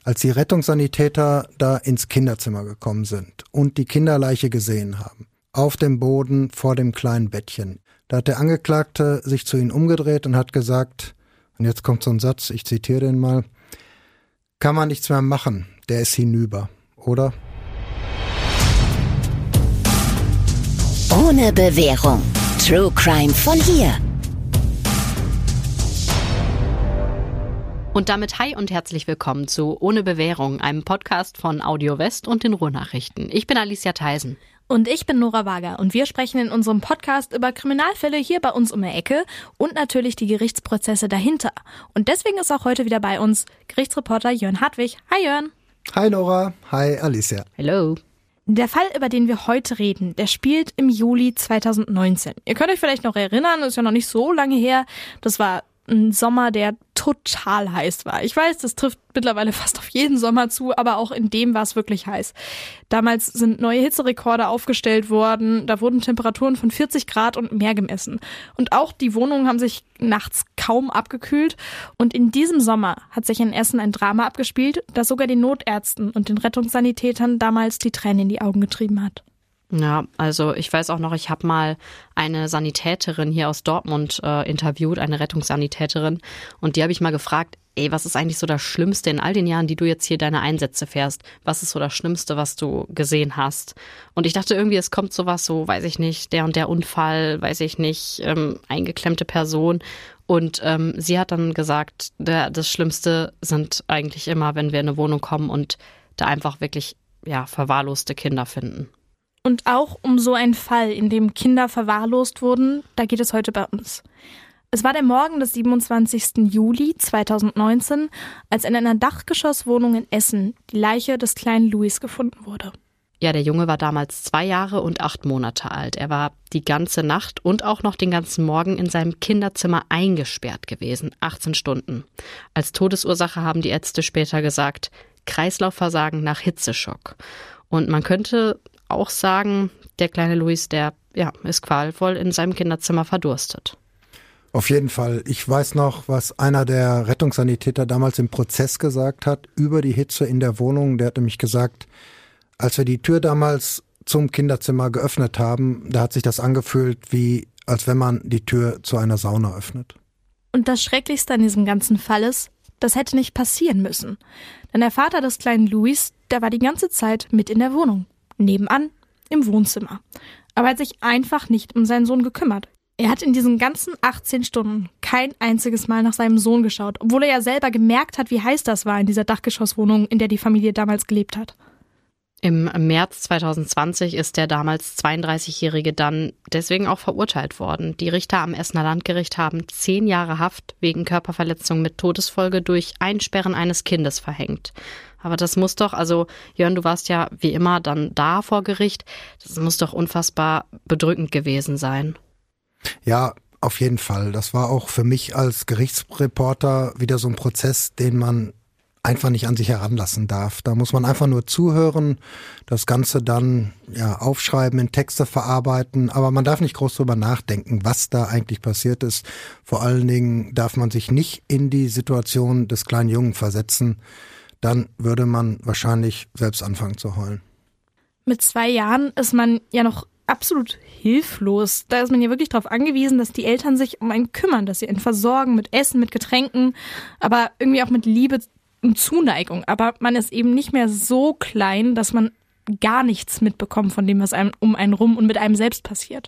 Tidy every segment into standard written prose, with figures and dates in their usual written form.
Als die Rettungssanitäter da ins Kinderzimmer gekommen sind und die Kinderleiche gesehen haben, auf dem Boden vor dem kleinen Bettchen, da hat der Angeklagte sich zu ihnen umgedreht und hat gesagt, und jetzt kommt so ein Satz, ich zitiere den mal, kann man nichts mehr machen, der ist hinüber, oder? Ohne Bewährung. True Crime von hier. Und damit hi und herzlich willkommen zu Ohne Bewährung, einem Podcast von Audio West und den Ruhrnachrichten. Ich bin Alicia Theisen. Und ich bin Nora Wager und wir sprechen in unserem Podcast über Kriminalfälle hier bei uns um die Ecke und natürlich die Gerichtsprozesse dahinter. Und deswegen ist auch heute wieder bei uns Gerichtsreporter Jörn Hartwig. Hi Jörn. Hi Nora, hi Alicia. Hello. Der Fall, über den wir heute reden, der spielt im Juli 2019. Ihr könnt euch vielleicht noch erinnern, ist ja noch nicht so lange her, das war ein Sommer, der total heiß war. Ich weiß, das trifft mittlerweile fast auf jeden Sommer zu, aber auch in dem war es wirklich heiß. Damals sind neue Hitzerekorde aufgestellt worden, da wurden Temperaturen von 40 Grad und mehr gemessen. Und auch die Wohnungen haben sich nachts kaum abgekühlt. Und in diesem Sommer hat sich in Essen ein Drama abgespielt, das sogar den Notärzten und den Rettungssanitätern damals die Tränen in die Augen getrieben hat. Ja, also ich weiß auch noch, ich habe mal eine Sanitäterin hier aus Dortmund interviewt, eine Rettungssanitäterin. Und die habe ich mal gefragt, was ist eigentlich so das Schlimmste in all den Jahren, die du jetzt hier deine Einsätze fährst? Was ist so das Schlimmste, was du gesehen hast? Und ich dachte irgendwie, es kommt sowas so, weiß ich nicht, der und der Unfall, weiß ich nicht, eingeklemmte Person. Und sie hat dann gesagt, das Schlimmste sind eigentlich immer, wenn wir in eine Wohnung kommen und da einfach wirklich verwahrloste Kinder finden. Und auch um so einen Fall, in dem Kinder verwahrlost wurden, da geht es heute bei uns. Es war der Morgen des 27. Juli 2019, als in einer Dachgeschosswohnung in Essen die Leiche des kleinen Luis gefunden wurde. Ja, der Junge war damals 2 Jahre und 8 Monate alt. Er war die ganze Nacht und auch noch den ganzen Morgen in seinem Kinderzimmer eingesperrt gewesen, 18 Stunden. Als Todesursache haben die Ärzte später gesagt, Kreislaufversagen nach Hitzeschock. Und man könnte auch sagen, der kleine Luis, der ist qualvoll in seinem Kinderzimmer verdurstet. Auf jeden Fall. Ich weiß noch, was einer der Rettungssanitäter damals im Prozess gesagt hat über die Hitze in der Wohnung. Der hat nämlich gesagt, als wir die Tür damals zum Kinderzimmer geöffnet haben, da hat sich das angefühlt, wie als wenn man die Tür zu einer Sauna öffnet. Und das Schrecklichste an diesem ganzen Fall ist, das hätte nicht passieren müssen. Denn der Vater des kleinen Luis, der war die ganze Zeit mit in der Wohnung. Nebenan, im Wohnzimmer. Aber er hat sich einfach nicht um seinen Sohn gekümmert. Er hat in diesen ganzen 18 Stunden kein einziges Mal nach seinem Sohn geschaut, obwohl er ja selber gemerkt hat, wie heiß das war in dieser Dachgeschosswohnung, in der die Familie damals gelebt hat. Im März 2020 ist der damals 32-Jährige dann deswegen auch verurteilt worden. Die Richter am Essener Landgericht haben 10 Jahre Haft wegen Körperverletzung mit Todesfolge durch Einsperren eines Kindes verhängt. Aber das muss doch, also Jörn, du warst ja wie immer dann da vor Gericht, das muss doch unfassbar bedrückend gewesen sein. Ja, auf jeden Fall. Das war auch für mich als Gerichtsreporter wieder so ein Prozess, den man einfach nicht an sich heranlassen darf. Da muss man einfach nur zuhören, das Ganze dann aufschreiben, in Texte verarbeiten, aber man darf nicht groß drüber nachdenken, was da eigentlich passiert ist. Vor allen Dingen darf man sich nicht in die Situation des kleinen Jungen versetzen. Dann würde man wahrscheinlich selbst anfangen zu heulen. Mit 2 Jahren ist man ja noch absolut hilflos. Da ist man ja wirklich darauf angewiesen, dass die Eltern sich um einen kümmern, dass sie ihn versorgen mit Essen, mit Getränken, aber irgendwie auch mit Liebe und Zuneigung. Aber man ist eben nicht mehr so klein, dass man gar nichts mitbekommt von dem, was einem um einen rum und mit einem selbst passiert.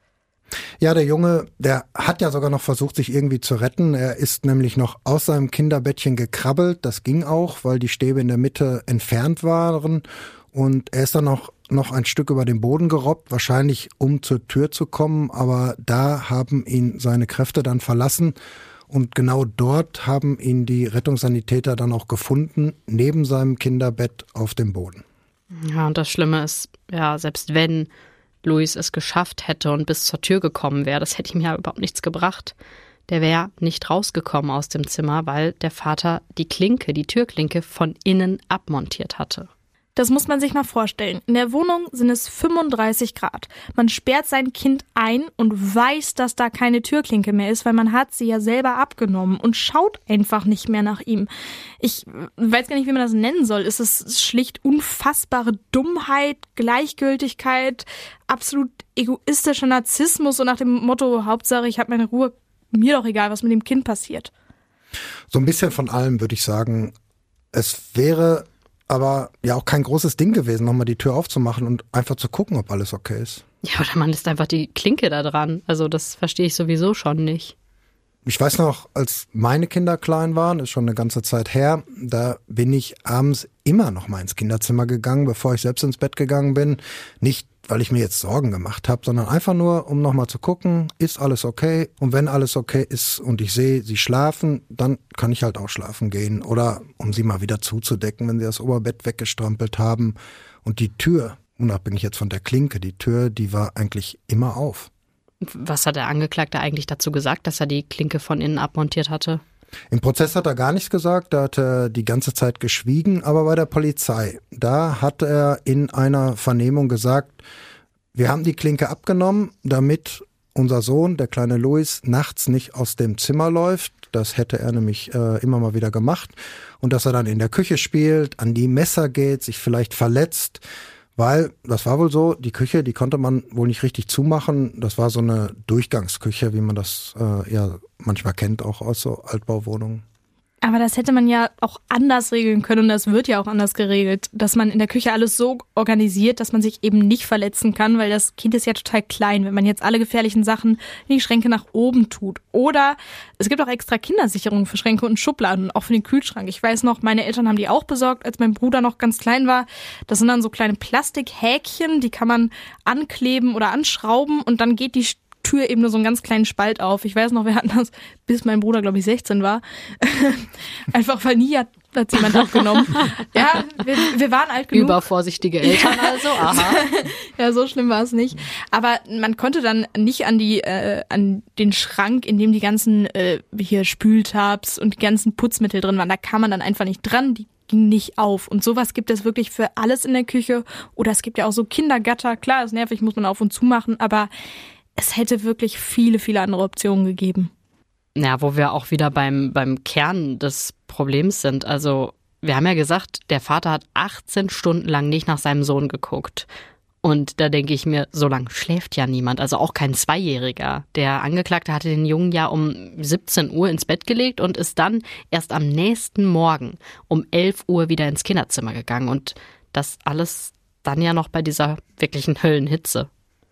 Ja, der Junge, der hat ja sogar noch versucht, sich irgendwie zu retten. Er ist nämlich noch aus seinem Kinderbettchen gekrabbelt. Das ging auch, weil die Stäbe in der Mitte entfernt waren. Und er ist dann noch ein Stück über den Boden gerobbt, wahrscheinlich um zur Tür zu kommen. Aber da haben ihn seine Kräfte dann verlassen. Und genau dort haben ihn die Rettungssanitäter dann auch gefunden, neben seinem Kinderbett auf dem Boden. Ja, und das Schlimme ist, selbst wenn Luis es geschafft hätte und bis zur Tür gekommen wäre, das hätte ihm ja überhaupt nichts gebracht. Der wäre nicht rausgekommen aus dem Zimmer, weil der Vater die Türklinke von innen abmontiert hatte. Das muss man sich mal vorstellen. In der Wohnung sind es 35 Grad. Man sperrt sein Kind ein und weiß, dass da keine Türklinke mehr ist, weil man hat sie ja selber abgenommen und schaut einfach nicht mehr nach ihm. Ich weiß gar nicht, wie man das nennen soll. Ist es schlicht unfassbare Dummheit, Gleichgültigkeit, absolut egoistischer Narzissmus, so nach dem Motto, Hauptsache ich habe meine Ruhe, mir doch egal, was mit dem Kind passiert. So ein bisschen von allem, würde ich sagen. Es wäre aber ja auch kein großes Ding gewesen, nochmal die Tür aufzumachen und einfach zu gucken, ob alles okay ist. Ja, oder man lässt einfach die Klinke da dran. Also das verstehe ich sowieso schon nicht. Ich weiß noch, als meine Kinder klein waren, ist schon eine ganze Zeit her, da bin ich abends immer noch mal ins Kinderzimmer gegangen, bevor ich selbst ins Bett gegangen bin. Nicht, weil ich mir jetzt Sorgen gemacht habe, sondern einfach nur, um nochmal zu gucken, ist alles okay? Und wenn alles okay ist und ich sehe, sie schlafen, dann kann ich halt auch schlafen gehen. Oder um sie mal wieder zuzudecken, wenn sie das Oberbett weggestrampelt haben. Und die Tür, unabhängig jetzt von der Klinke, die Tür, die war eigentlich immer auf. Was hat der Angeklagte eigentlich dazu gesagt, dass er die Klinke von innen abmontiert hatte? Im Prozess hat er gar nichts gesagt, da hat er die ganze Zeit geschwiegen, aber bei der Polizei, da hat er in einer Vernehmung gesagt, wir haben die Klinke abgenommen, damit unser Sohn, der kleine Luis, nachts nicht aus dem Zimmer läuft. Das hätte er nämlich immer mal wieder gemacht. Und dass er dann in der Küche spielt, an die Messer geht, sich vielleicht verletzt. Weil, das war wohl so, die Küche, die konnte man wohl nicht richtig zumachen. Das war so eine Durchgangsküche, wie man das ja manchmal kennt, auch aus so Altbauwohnungen. Aber das hätte man ja auch anders regeln können und das wird ja auch anders geregelt, dass man in der Küche alles so organisiert, dass man sich eben nicht verletzen kann, weil das Kind ist ja total klein, wenn man jetzt alle gefährlichen Sachen in die Schränke nach oben tut. Oder es gibt auch extra Kindersicherungen für Schränke und Schubladen, auch für den Kühlschrank. Ich weiß noch, meine Eltern haben die auch besorgt, als mein Bruder noch ganz klein war. Das sind dann so kleine Plastikhäkchen, die kann man ankleben oder anschrauben und dann geht die Tür eben nur so einen ganz kleinen Spalt auf. Ich weiß noch, wir hatten das, bis mein Bruder, glaube ich, 16 war. Einfach, weil nie hat jemand abgenommen. Ja, wir waren alt genug. Übervorsichtige Eltern also, aha. Ja, so schlimm war es nicht. Aber man konnte dann nicht an den Schrank, in dem die ganzen hier Spültabs und die ganzen Putzmittel drin waren. Da kam man dann einfach nicht dran. Die ging nicht auf. Und sowas gibt es wirklich für alles in der Küche. Oder es gibt ja auch so Kindergatter. Klar, ist nervig, muss man auf und zu machen, aber es hätte wirklich viele, viele andere Optionen gegeben. Ja, wo wir auch wieder beim Kern des Problems sind. Also wir haben ja gesagt, der Vater hat 18 Stunden lang nicht nach seinem Sohn geguckt. Und da denke ich mir, so lange schläft ja niemand, also auch kein Zweijähriger. Der Angeklagte hatte den Jungen ja um 17 Uhr ins Bett gelegt und ist dann erst am nächsten Morgen um 11 Uhr wieder ins Kinderzimmer gegangen. Und das alles dann ja noch bei dieser wirklichen Höllenhitze.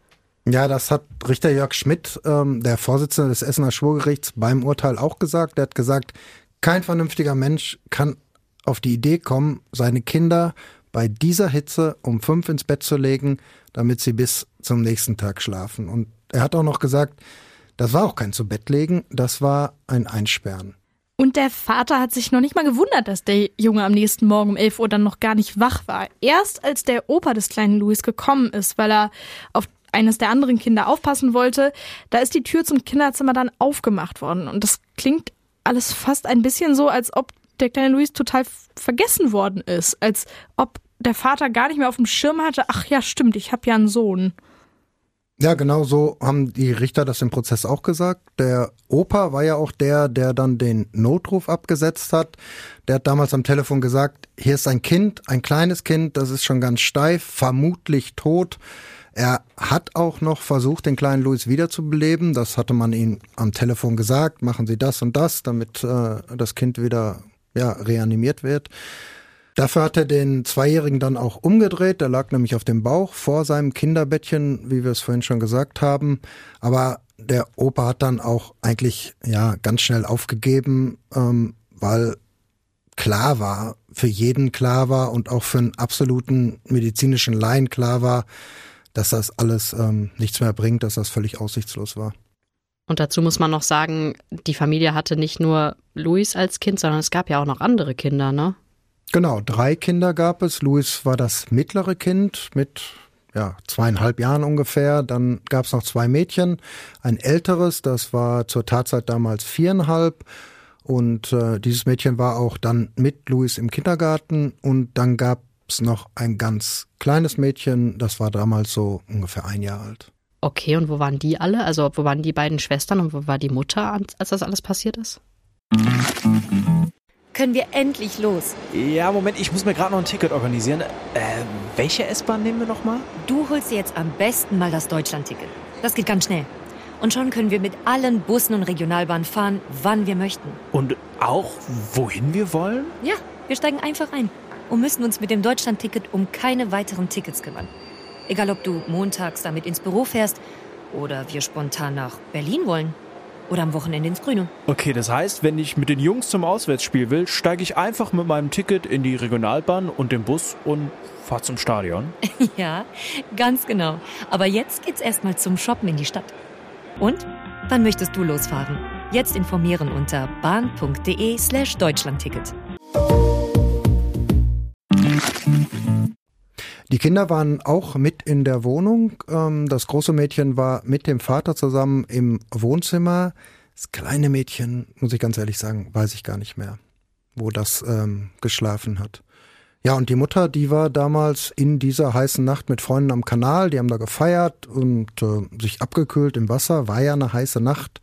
Ja, das hat Richter Jörg Schmidt, der Vorsitzende des Essener Schwurgerichts, beim Urteil auch gesagt. Der hat gesagt, kein vernünftiger Mensch kann auf die Idee kommen, seine Kinder bei dieser Hitze um 5 ins Bett zu legen, damit sie bis zum nächsten Tag schlafen. Und er hat auch noch gesagt, das war auch kein Zu-Bett-Legen, das war ein Einsperren. Und der Vater hat sich noch nicht mal gewundert, dass der Junge am nächsten Morgen um 11 Uhr dann noch gar nicht wach war. Erst als der Opa des kleinen Luis gekommen ist, weil er auf eines der anderen Kinder aufpassen wollte, da ist die Tür zum Kinderzimmer dann aufgemacht worden. Und das klingt alles fast ein bisschen so, als ob der kleine Luis total vergessen worden ist. Als ob der Vater gar nicht mehr auf dem Schirm hatte, ach ja, stimmt, ich habe ja einen Sohn. Ja, genau so haben die Richter das im Prozess auch gesagt. Der Opa war ja auch der dann den Notruf abgesetzt hat. Der hat damals am Telefon gesagt, hier ist ein Kind, ein kleines Kind, das ist schon ganz steif, vermutlich tot. Er hat auch noch versucht, den kleinen Luis wiederzubeleben. Das hatte man ihm am Telefon gesagt. Machen Sie das und das, damit das Kind wieder reanimiert wird. Dafür hat er den Zweijährigen dann auch umgedreht. Der lag nämlich auf dem Bauch vor seinem Kinderbettchen, wie wir es vorhin schon gesagt haben. Aber der Opa hat dann auch eigentlich ganz schnell aufgegeben, weil für jeden klar war und auch für einen absoluten medizinischen Laien klar war, dass das alles nichts mehr bringt, dass das völlig aussichtslos war. Und dazu muss man noch sagen, die Familie hatte nicht nur Luis als Kind, sondern es gab ja auch noch andere Kinder, ne? Genau, 3 Kinder gab es. Luis war das mittlere Kind mit 2,5 Jahren ungefähr. Dann gab es noch 2 Mädchen, ein älteres, das war zur Tatzeit damals 4,5. Und dieses Mädchen war auch dann mit Luis im Kindergarten. Und dann gab es noch ein ganz kleines Mädchen, das war damals so ungefähr 1 Jahr alt. Okay, und wo waren die alle? Also wo waren die beiden Schwestern und wo war die Mutter, als das alles passiert ist? Können wir endlich los? Ja, Moment, ich muss mir gerade noch ein Ticket organisieren. Welche S-Bahn nehmen wir nochmal? Du holst dir jetzt am besten mal das Deutschland-Ticket. Das geht ganz schnell. Und schon können wir mit allen Bussen und Regionalbahnen fahren, wann wir möchten. Und auch, wohin wir wollen? Ja, wir steigen einfach ein und müssen uns mit dem Deutschland-Ticket um keine weiteren Tickets kümmern. Egal, ob du montags damit ins Büro fährst oder wir spontan nach Berlin wollen. Oder am Wochenende ins Grüne. Okay, das heißt, wenn ich mit den Jungs zum Auswärtsspiel will, steige ich einfach mit meinem Ticket in die Regionalbahn und den Bus und fahre zum Stadion. Ja, ganz genau. Aber jetzt geht's erstmal zum Shoppen in die Stadt. Und? Wann möchtest du losfahren? Jetzt informieren unter bahn.de/Deutschlandticket. Die Kinder waren auch mit in der Wohnung. Das große Mädchen war mit dem Vater zusammen im Wohnzimmer. Das kleine Mädchen, muss ich ganz ehrlich sagen, weiß ich gar nicht mehr, wo das geschlafen hat. Ja, und die Mutter, die war damals in dieser heißen Nacht mit Freunden am Kanal. Die haben da gefeiert und sich abgekühlt im Wasser. War ja eine heiße Nacht.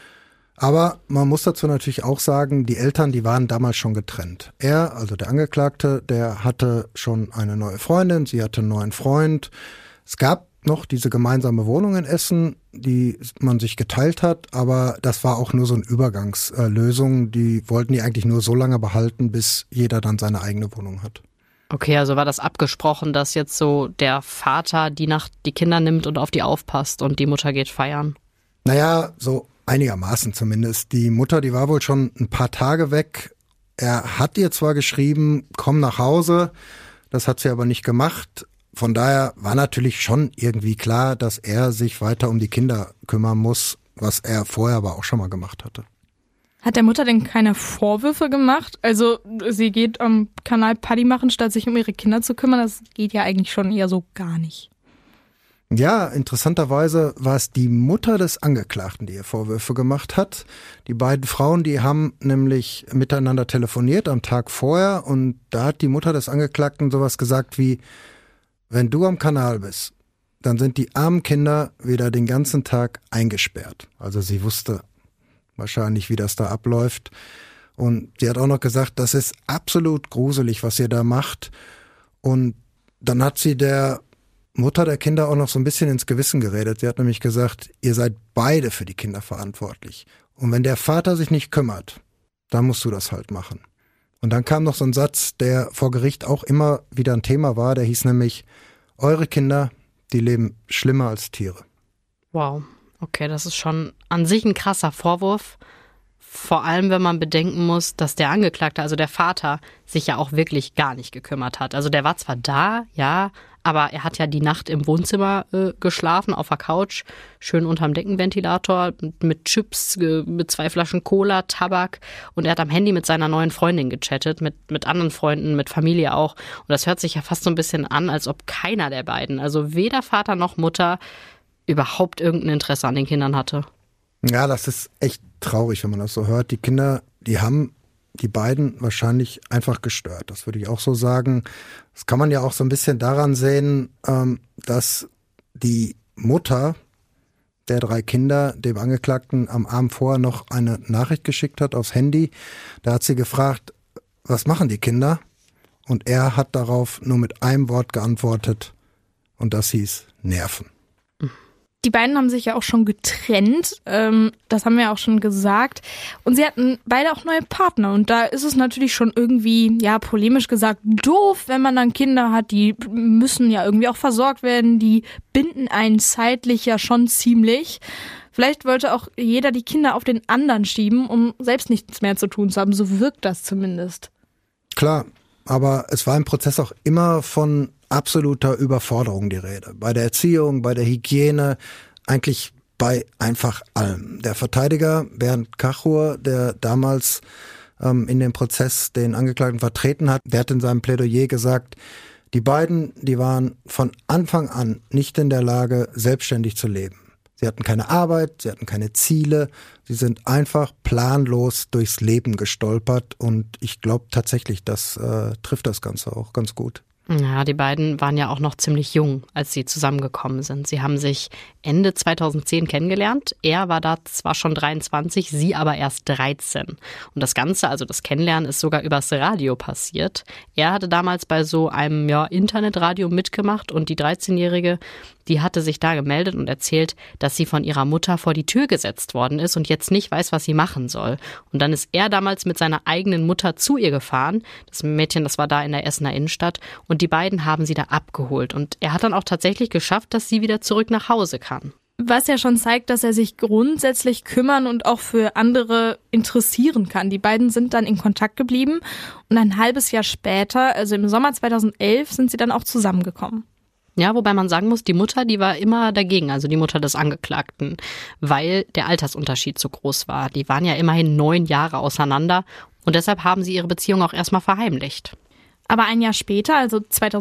Aber man muss dazu natürlich auch sagen, die Eltern, die waren damals schon getrennt. Er, also der Angeklagte, der hatte schon eine neue Freundin, sie hatte einen neuen Freund. Es gab noch diese gemeinsame Wohnung in Essen, die man sich geteilt hat, aber das war auch nur so eine Übergangslösung. Die wollten die eigentlich nur so lange behalten, bis jeder dann seine eigene Wohnung hat. Okay, also war das abgesprochen, dass jetzt so der Vater die Nacht die Kinder nimmt und auf die aufpasst und die Mutter geht feiern? Naja, so einigermaßen zumindest. Die Mutter, die war wohl schon ein paar Tage weg. Er hat ihr zwar geschrieben, komm nach Hause, das hat sie aber nicht gemacht. Von daher war natürlich schon irgendwie klar, dass er sich weiter um die Kinder kümmern muss, was er vorher aber auch schon mal gemacht hatte. Hat der Mutter denn keine Vorwürfe gemacht? Also sie geht am Kanal Party machen, statt sich um ihre Kinder zu kümmern. Das geht ja eigentlich schon eher so gar nicht. Ja, interessanterweise war es die Mutter des Angeklagten, die ihr Vorwürfe gemacht hat. Die beiden Frauen, die haben nämlich miteinander telefoniert am Tag vorher und da hat die Mutter des Angeklagten sowas gesagt wie, wenn du am Kanal bist, dann sind die armen Kinder wieder den ganzen Tag eingesperrt. Also sie wusste wahrscheinlich, wie das da abläuft. Und sie hat auch noch gesagt, das ist absolut gruselig, was ihr da macht. Und dann hat sie der Mutter der Kinder auch noch so ein bisschen ins Gewissen geredet. Sie hat nämlich gesagt, ihr seid beide für die Kinder verantwortlich. Und wenn der Vater sich nicht kümmert, dann musst du das halt machen. Und dann kam noch so ein Satz, der vor Gericht auch immer wieder ein Thema war, der hieß nämlich, eure Kinder, die leben schlimmer als Tiere. Wow, okay, das ist schon an sich ein krasser Vorwurf. Vor allem, wenn man bedenken muss, dass der Angeklagte, also der Vater, sich ja auch wirklich gar nicht gekümmert hat. Also der war zwar da, ja, aber er hat ja die Nacht im Wohnzimmer geschlafen, auf der Couch, schön unterm Deckenventilator, mit Chips, mit 2 Flaschen Cola, Tabak. Und er hat am Handy mit seiner neuen Freundin gechattet, mit anderen Freunden, mit Familie auch. Und das hört sich ja fast so ein bisschen an, als ob keiner der beiden, also weder Vater noch Mutter, überhaupt irgendein Interesse an den Kindern hatte. Ja, das ist echt traurig, wenn man das so hört. Die Kinder, die haben die beiden wahrscheinlich einfach gestört. Das würde ich auch so sagen. Das kann man ja auch so ein bisschen daran sehen, dass die Mutter der 3 Kinder dem Angeklagten am Abend vorher noch eine Nachricht geschickt hat aufs Handy. Da hat sie gefragt, was machen die Kinder? Und er hat darauf nur mit einem Wort geantwortet und das hieß Nerven. Die beiden haben sich ja auch schon getrennt, das haben wir ja auch schon gesagt. Und sie hatten beide auch neue Partner. Und da ist es natürlich schon irgendwie, ja, polemisch gesagt, doof, wenn man dann Kinder hat, die müssen ja irgendwie auch versorgt werden, die binden einen zeitlich ja schon ziemlich. Vielleicht wollte auch jeder die Kinder auf den anderen schieben, um selbst nichts mehr zu tun zu haben. So wirkt das zumindest. Klar, aber es war im Prozess auch immer von absoluter Überforderung die Rede. Bei der Erziehung, bei der Hygiene, eigentlich bei einfach allem. Der Verteidiger Bernd Kachur, der damals in dem Prozess den Angeklagten vertreten hat, der hat in seinem Plädoyer gesagt, die beiden, die waren von Anfang an nicht in der Lage, selbstständig zu leben. Sie hatten keine Arbeit, sie hatten keine Ziele, Sie sind einfach planlos durchs Leben gestolpert und ich glaube tatsächlich, das trifft das Ganze auch ganz gut. Ja, die beiden waren ja auch noch ziemlich jung, als sie zusammengekommen sind. Sie haben sich Ende 2010 kennengelernt. Er war da zwar schon 23, sie aber erst 13. Und das Ganze, also das Kennenlernen, ist sogar übers Radio passiert. Er hatte damals bei so einem Internetradio mitgemacht und die 13-Jährige, die hatte sich da gemeldet und erzählt, dass sie von ihrer Mutter vor die Tür gesetzt worden ist und jetzt nicht weiß, was sie machen soll. Und dann ist er damals mit seiner eigenen Mutter zu ihr gefahren. Das Mädchen, das war da in der Essener Innenstadt. Und die beiden haben sie da abgeholt. Und er hat dann auch tatsächlich geschafft, dass sie wieder zurück nach Hause kann. Was ja schon zeigt, dass er sich grundsätzlich kümmern und auch für andere interessieren kann. Die beiden sind dann in Kontakt geblieben und ein halbes Jahr später, also im Sommer 2011, sind sie dann auch zusammengekommen. Ja, wobei man sagen muss, die Mutter, die war immer dagegen, also die Mutter des Angeklagten, weil der Altersunterschied so groß war. Die waren ja immerhin 9 Jahre auseinander und deshalb haben sie ihre Beziehung auch erstmal verheimlicht. Aber ein Jahr später, also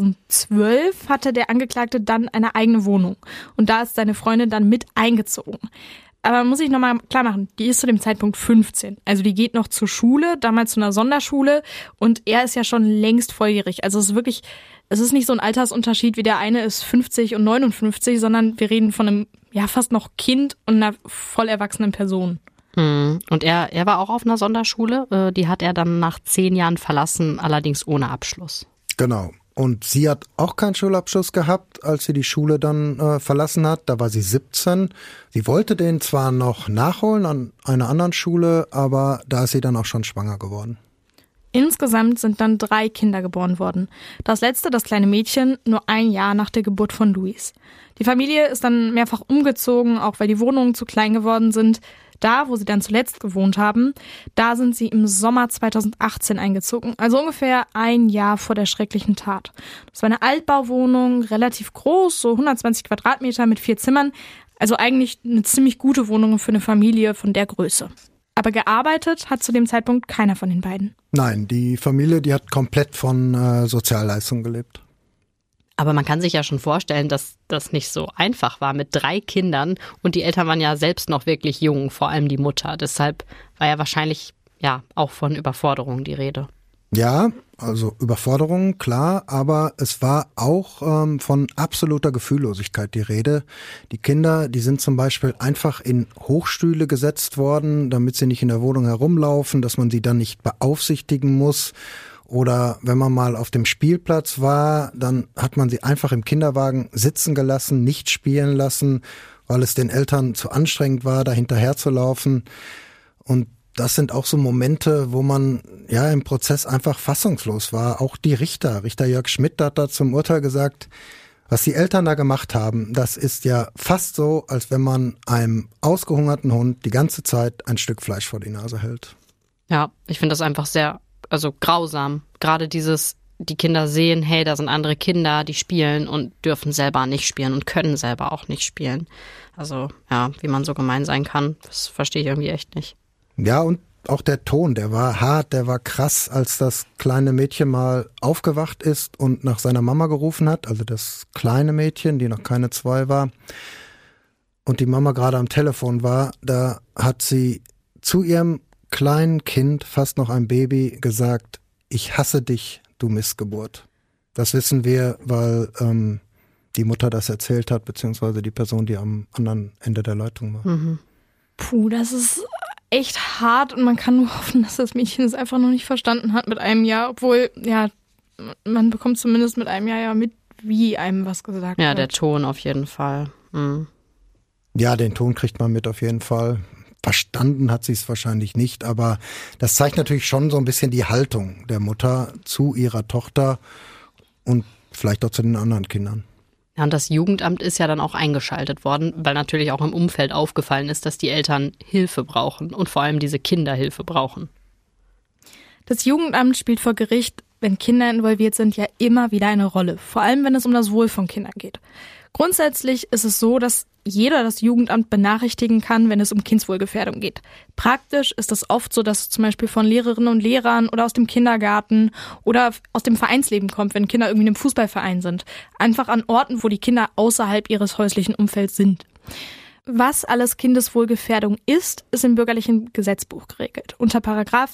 2012, hatte der Angeklagte dann eine eigene Wohnung. Und da ist seine Freundin dann mit eingezogen. Aber muss ich nochmal klar machen, die ist zu dem Zeitpunkt 15. Also die geht noch zur Schule, damals zu einer Sonderschule. Und er ist ja schon längst volljährig. Also es ist nicht so ein Altersunterschied, wie der eine ist 50 und 59, sondern wir reden von einem fast noch Kind und einer voll erwachsenen Person. Und er war auch auf einer Sonderschule, die hat er dann nach 10 Jahren verlassen, allerdings ohne Abschluss. Genau. Und sie hat auch keinen Schulabschluss gehabt, als sie die Schule dann verlassen hat. Da war sie 17. Sie wollte den zwar noch nachholen an einer anderen Schule, aber da ist sie dann auch schon schwanger geworden. Insgesamt sind dann 3 Kinder geboren worden. Das letzte, das kleine Mädchen, nur 1 Jahr nach der Geburt von Luis. Die Familie ist dann mehrfach umgezogen, auch weil die Wohnungen zu klein geworden sind. Da, wo sie dann zuletzt gewohnt haben, da sind sie im Sommer 2018 eingezogen, also ungefähr 1 Jahr vor der schrecklichen Tat. Das war eine Altbauwohnung, relativ groß, so 120 Quadratmeter mit 4 Zimmern, also eigentlich eine ziemlich gute Wohnung für eine Familie von der Größe. Aber gearbeitet hat zu dem Zeitpunkt keiner von den beiden. Nein, die Familie, die hat komplett von Sozialleistungen gelebt. Aber man kann sich ja schon vorstellen, dass das nicht so einfach war mit 3 Kindern und die Eltern waren ja selbst noch wirklich jung, vor allem die Mutter. Deshalb war ja wahrscheinlich auch von Überforderung die Rede. Ja, also Überforderung, klar, aber es war auch von absoluter Gefühllosigkeit die Rede. Die Kinder, die sind zum Beispiel einfach in Hochstühle gesetzt worden, damit sie nicht in der Wohnung herumlaufen, dass man sie dann nicht beaufsichtigen muss. Oder wenn man mal auf dem Spielplatz war, dann hat man sie einfach im Kinderwagen sitzen gelassen, nicht spielen lassen, weil es den Eltern zu anstrengend war, da hinterher zu laufen. Und das sind auch so Momente, wo man im Prozess einfach fassungslos war. Auch die Richter Jörg Schmidt hat da zum Urteil gesagt, was die Eltern da gemacht haben, das ist ja fast so, als wenn man einem ausgehungerten Hund die ganze Zeit ein Stück Fleisch vor die Nase hält. Ja, ich finde das einfach sehr grausam. Gerade die Kinder sehen, hey, da sind andere Kinder, die spielen und dürfen selber nicht spielen und können selber auch nicht spielen. Also, wie man so gemein sein kann, das verstehe ich irgendwie echt nicht. Ja, und auch der Ton, der war hart, der war krass, als das kleine Mädchen mal aufgewacht ist und nach seiner Mama gerufen hat, also das kleine Mädchen, die noch keine 2 war, und die Mama gerade am Telefon war, da hat sie zu ihrem kleinen Kind, fast noch ein Baby, gesagt, ich hasse dich, du Missgeburt. Das wissen wir, weil die Mutter das erzählt hat, beziehungsweise die Person, die am anderen Ende der Leitung war. Mhm. Puh, das ist echt hart und man kann nur hoffen, dass das Mädchen es einfach noch nicht verstanden hat mit 1 Jahr, obwohl, man bekommt zumindest mit 1 Jahr mit, wie einem was gesagt wird. Ja, der Ton auf jeden Fall. Mhm. Ja, den Ton kriegt man mit auf jeden Fall. Verstanden hat sie es wahrscheinlich nicht, aber das zeigt natürlich schon so ein bisschen die Haltung der Mutter zu ihrer Tochter und vielleicht auch zu den anderen Kindern. Ja, und das Jugendamt ist ja dann auch eingeschaltet worden, weil natürlich auch im Umfeld aufgefallen ist, dass die Eltern Hilfe brauchen und vor allem diese Kinder Hilfe brauchen. Das Jugendamt spielt vor Gericht, wenn Kinder involviert sind, ja immer wieder eine Rolle, vor allem wenn es um das Wohl von Kindern geht. Grundsätzlich ist es so, dass jeder das Jugendamt benachrichtigen kann, wenn es um Kindswohlgefährdung geht. Praktisch ist es oft so, dass es zum Beispiel von Lehrerinnen und Lehrern oder aus dem Kindergarten oder aus dem Vereinsleben kommt, wenn Kinder irgendwie in einem Fußballverein sind. Einfach an Orten, wo die Kinder außerhalb ihres häuslichen Umfelds sind. Was alles Kindeswohlgefährdung ist im bürgerlichen Gesetzbuch geregelt, unter Paragraph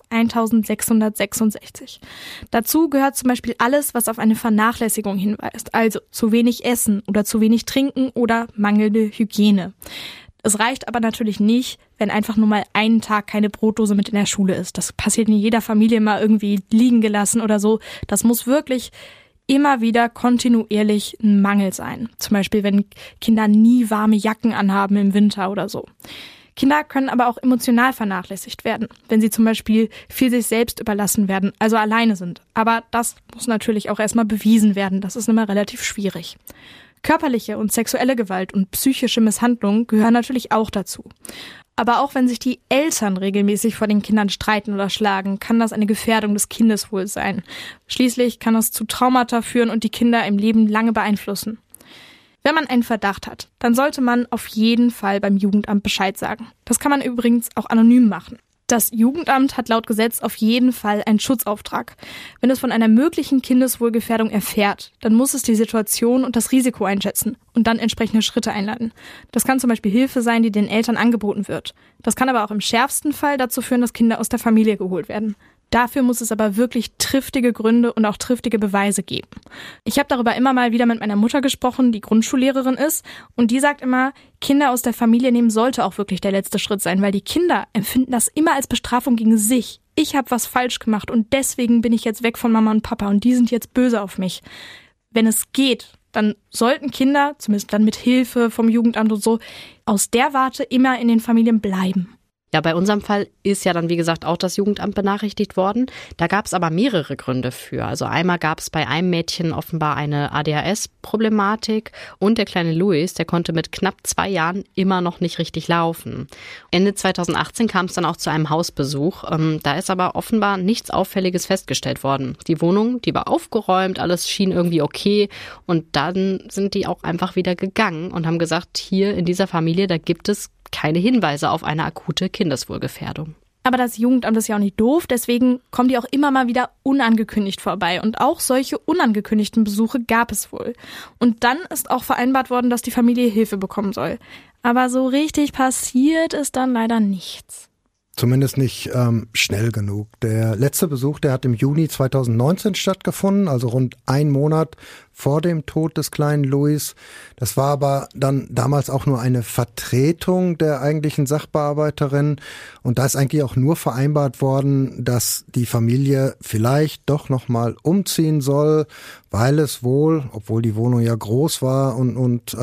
1666. Dazu gehört zum Beispiel alles, was auf eine Vernachlässigung hinweist, also zu wenig Essen oder zu wenig Trinken oder mangelnde Hygiene. Es reicht aber natürlich nicht, wenn einfach nur mal einen Tag keine Brotdose mit in der Schule ist. Das passiert in jeder Familie mal irgendwie liegen gelassen oder so. Das muss wirklich immer wieder kontinuierlich ein Mangel sein. Zum Beispiel, wenn Kinder nie warme Jacken anhaben im Winter oder so. Kinder können aber auch emotional vernachlässigt werden, wenn sie zum Beispiel viel sich selbst überlassen werden, also alleine sind. Aber das muss natürlich auch erstmal bewiesen werden. Das ist immer relativ schwierig. Körperliche und sexuelle Gewalt und psychische Misshandlung gehören natürlich auch dazu. Aber auch wenn sich die Eltern regelmäßig vor den Kindern streiten oder schlagen, kann das eine Gefährdung des Kindeswohls sein. Schließlich kann das zu Traumata führen und die Kinder im Leben lange beeinflussen. Wenn man einen Verdacht hat, dann sollte man auf jeden Fall beim Jugendamt Bescheid sagen. Das kann man übrigens auch anonym machen. Das Jugendamt hat laut Gesetz auf jeden Fall einen Schutzauftrag. Wenn es von einer möglichen Kindeswohlgefährdung erfährt, dann muss es die Situation und das Risiko einschätzen und dann entsprechende Schritte einleiten. Das kann zum Beispiel Hilfe sein, die den Eltern angeboten wird. Das kann aber auch im schärfsten Fall dazu führen, dass Kinder aus der Familie geholt werden. Dafür muss es aber wirklich triftige Gründe und auch triftige Beweise geben. Ich habe darüber immer mal wieder mit meiner Mutter gesprochen, die Grundschullehrerin ist, und die sagt immer, Kinder aus der Familie nehmen sollte auch wirklich der letzte Schritt sein, weil die Kinder empfinden das immer als Bestrafung gegen sich. Ich habe was falsch gemacht und deswegen bin ich jetzt weg von Mama und Papa und die sind jetzt böse auf mich. Wenn es geht, dann sollten Kinder, zumindest dann mit Hilfe vom Jugendamt und so, aus der Warte immer in den Familien bleiben. Ja, bei unserem Fall ist ja dann, wie gesagt, auch das Jugendamt benachrichtigt worden. Da gab es aber mehrere Gründe für. Also einmal gab es bei einem Mädchen offenbar eine ADHS-Problematik und der kleine Luis, der konnte mit knapp 2 Jahren immer noch nicht richtig laufen. Ende 2018 kam es dann auch zu einem Hausbesuch. Da ist aber offenbar nichts Auffälliges festgestellt worden. Die Wohnung, die war aufgeräumt, alles schien irgendwie okay und dann sind die auch einfach wieder gegangen und haben gesagt, hier in dieser Familie, da gibt es keine Hinweise auf eine akute Kindeswohlgefährdung. Aber das Jugendamt ist ja auch nicht doof, deswegen kommen die auch immer mal wieder unangekündigt vorbei. Und auch solche unangekündigten Besuche gab es wohl. Und dann ist auch vereinbart worden, dass die Familie Hilfe bekommen soll. Aber so richtig passiert ist dann leider nichts. Zumindest nicht schnell genug. Der letzte Besuch, der hat im Juni 2019 stattgefunden, also rund 1 Monat vor dem Tod des kleinen Luis. Das war aber dann damals auch nur eine Vertretung der eigentlichen Sachbearbeiterin. Und da ist eigentlich auch nur vereinbart worden, dass die Familie vielleicht doch nochmal umziehen soll, weil es wohl, obwohl die Wohnung ja groß war und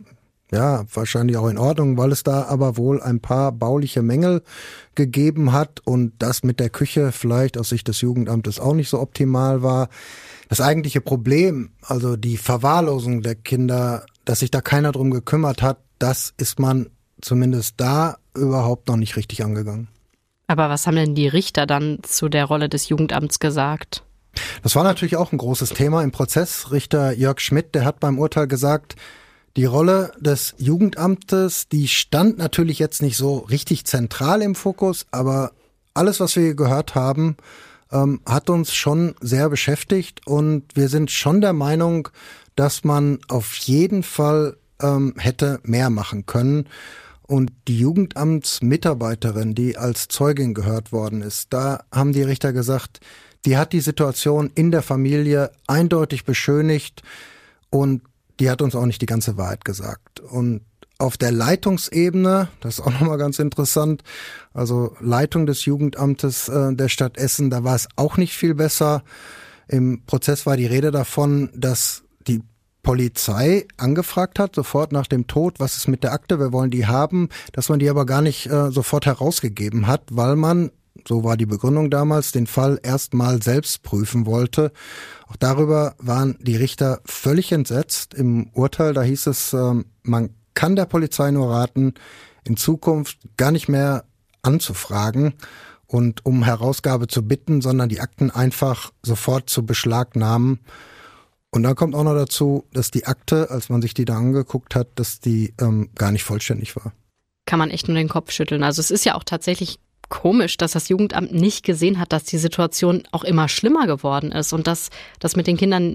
ja, wahrscheinlich auch in Ordnung, weil es da aber wohl ein paar bauliche Mängel gegeben hat und das mit der Küche vielleicht aus Sicht des Jugendamtes auch nicht so optimal war. Das eigentliche Problem, also die Verwahrlosung der Kinder, dass sich da keiner drum gekümmert hat, das ist man zumindest da überhaupt noch nicht richtig angegangen. Aber was haben denn die Richter dann zu der Rolle des Jugendamts gesagt? Das war natürlich auch ein großes Thema im Prozess. Richter Jörg Schmidt, der hat beim Urteil gesagt, die Rolle des Jugendamtes, die stand natürlich jetzt nicht so richtig zentral im Fokus, aber alles, was wir hier gehört haben, hat uns schon sehr beschäftigt und wir sind schon der Meinung, dass man auf jeden Fall hätte mehr machen können. Und die Jugendamtsmitarbeiterin, die als Zeugin gehört worden ist, da haben die Richter gesagt, die hat die Situation in der Familie eindeutig beschönigt und die hat uns auch nicht die ganze Wahrheit gesagt. Und auf der Leitungsebene, das ist auch nochmal ganz interessant, also Leitung des Jugendamtes der Stadt Essen, da war es auch nicht viel besser. Im Prozess war die Rede davon, dass die Polizei angefragt hat, sofort nach dem Tod, was ist mit der Akte, wir wollen die haben, dass man die aber gar nicht sofort herausgegeben hat, weil man, so war die Begründung damals, den Fall erstmal selbst prüfen wollte. Auch darüber waren die Richter völlig entsetzt. Im Urteil, da hieß es, man kann der Polizei nur raten, in Zukunft gar nicht mehr anzufragen und um Herausgabe zu bitten, sondern die Akten einfach sofort zu beschlagnahmen. Und dann kommt auch noch dazu, dass die Akte, als man sich die da angeguckt hat, dass die gar nicht vollständig war. Kann man echt nur den Kopf schütteln. Also es ist ja auch tatsächlich komisch, dass das Jugendamt nicht gesehen hat, dass die Situation auch immer schlimmer geworden ist und dass das mit den Kindern